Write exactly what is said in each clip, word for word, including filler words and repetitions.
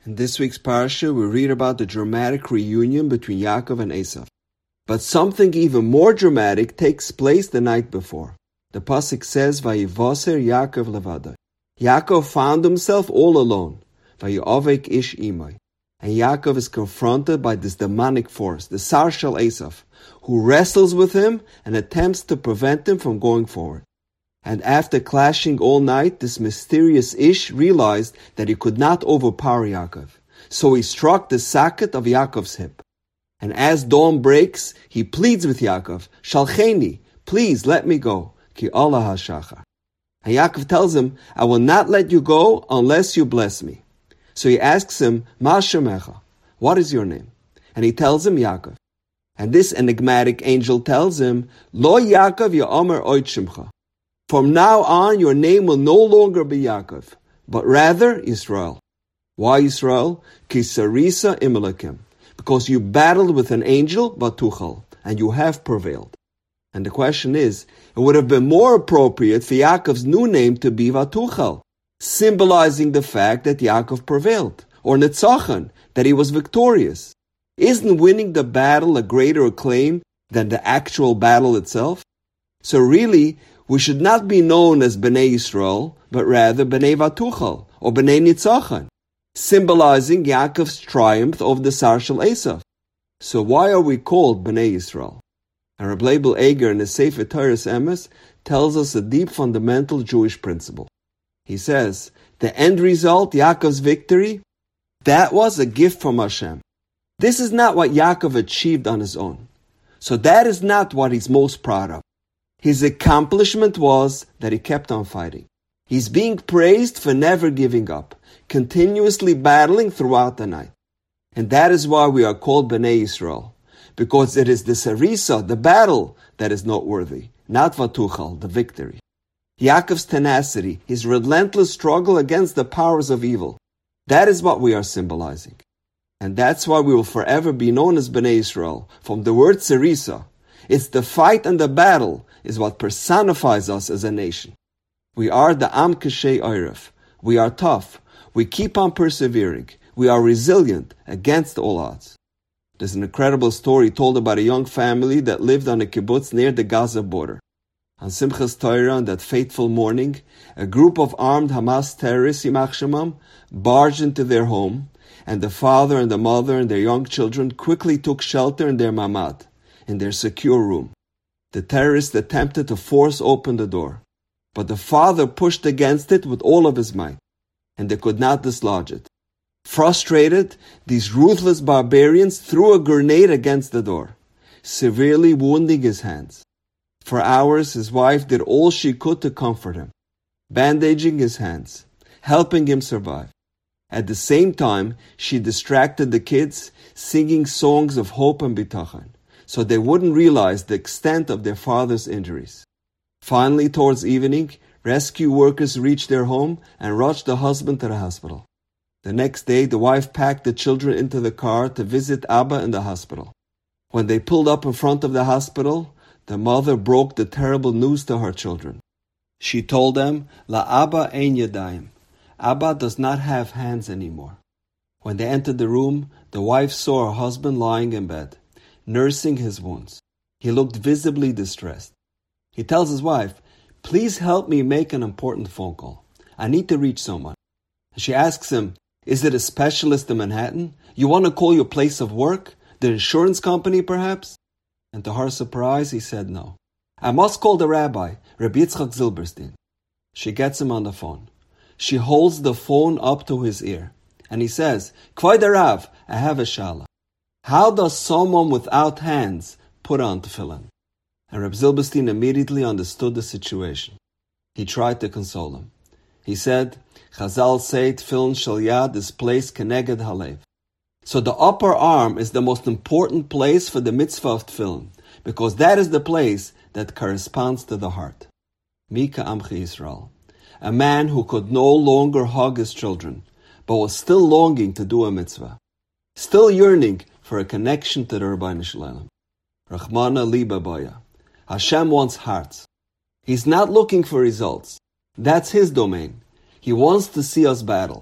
In this week's parsha, we read about the dramatic reunion between Yaakov and Esav. But something even more dramatic takes place the night before. The pasuk says, "Vayivoser Yaakov levado." Yaakov found himself all alone. Vayovek ish imay. And Yaakov is confronted by this demonic force, the Sar Shel Esav, who wrestles with him and attempts to prevent him from going forward. And after clashing all night, this mysterious Ish realized that he could not overpower Yaakov. So he struck the socket of Yaakov's hip. And as dawn breaks, he pleads with Yaakov, "Shalcheni, please let me go, ki Allah hashachar." And Yaakov tells him, "I will not let you go unless you bless me." So he asks him, "Ma shemecha?" What is your name? And he tells him, Yaakov. And this enigmatic angel tells him, "Lo Yaakov ya'omer oid shemcha." From now on, your name will no longer be Yaakov, but rather Yisrael. Why Yisrael? Ki sarisa imelakim. Because you battled with an angel, Vatuchal, and you have prevailed. And the question is, it would have been more appropriate for Yaakov's new name to be Vatuchal, symbolizing the fact that Yaakov prevailed, or Netzachan, that he was victorious. Isn't winning the battle a greater acclaim than the actual battle itself? So really, we should not be known as Bnei Yisrael, but rather Bnei Vatuchal, or Bnei Netzachan, symbolizing Yaakov's triumph over the Sar Shel Esav. So why are we called Bnei Yisrael? And Reb Leibel Eger in his Sefer Torah's Emes tells us a deep fundamental Jewish principle. He says, the end result, Yaakov's victory, that was a gift from Hashem. This is not what Yaakov achieved on his own. So that is not what he's most proud of. His accomplishment was that he kept on fighting. He's being praised for never giving up, continuously battling throughout the night. And that is why we are called Bnei Yisrael, because it is the sarisa, the battle, that is noteworthy, not Vatuchal, the victory. Yaakov's tenacity, his relentless struggle against the powers of evil, that is what we are symbolizing. And that's why we will forever be known as Bnei Yisrael, from the word sarisa. It's the fight and the battle is what personifies us as a nation. We are the Am Keshei Oiref. We are tough. We keep on persevering. We are resilient against all odds. There's an incredible story told about a young family that lived on a kibbutz near the Gaza border. On Simchas Torah, on that fateful morning, a group of armed Hamas terrorists, Yimach Shemam, barged into their home, and the father and the mother and their young children quickly took shelter in their mamad, in their secure room. The terrorists attempted to force open the door, but the father pushed against it with all of his might, and they could not dislodge it. Frustrated, these ruthless barbarians threw a grenade against the door, severely wounding his hands. For hours, his wife did all she could to comfort him, bandaging his hands, helping him survive. At the same time, she distracted the kids, singing songs of hope and bitachon, so they wouldn't realize the extent of their father's injuries. Finally, towards evening, rescue workers reached their home and rushed the husband to the hospital. The next day, the wife packed the children into the car to visit Abba in the hospital. When they pulled up in front of the hospital, the mother broke the terrible news to her children. She told them, La Abba ein yadayim. Abba does not have hands anymore. When they entered the room, the wife saw her husband lying in bed, nursing his wounds. He looked visibly distressed. He tells his wife, "Please help me make an important phone call. I need to reach someone." She asks him, "Is it a specialist in Manhattan? You want to call your place of work? The insurance company, perhaps?" And to her surprise, he said no. "I must call the rabbi, Rabbi Yitzchak Zilberstein." She gets him on the phone. She holds the phone up to his ear, and he says, "Kvod Rav, I have a shala. How does someone without hands put on tefillin?" And Reb Zilberstein immediately understood the situation. He tried to console him. He said, Chazal say tefillin shel yad is placed keneged halev. So the upper arm is the most important place for the mitzvah of tefillin, because that is the place that corresponds to the heart. Mika Amchi Yisrael. A man who could no longer hug his children, but was still longing to do a mitzvah, still yearning for a connection to the Rabbeinu Shalom. Rachmana liba baya. Hashem wants hearts. He's not looking for results. That's His domain. He wants to see us battle.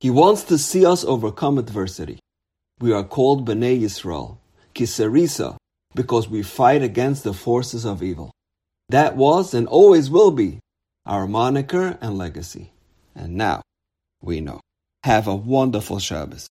He wants to see us overcome adversity. We are called Bnei Yisrael, Kisarisa, because we fight against the forces of evil. That was and always will be our moniker and legacy. And now we know. Have a wonderful Shabbos.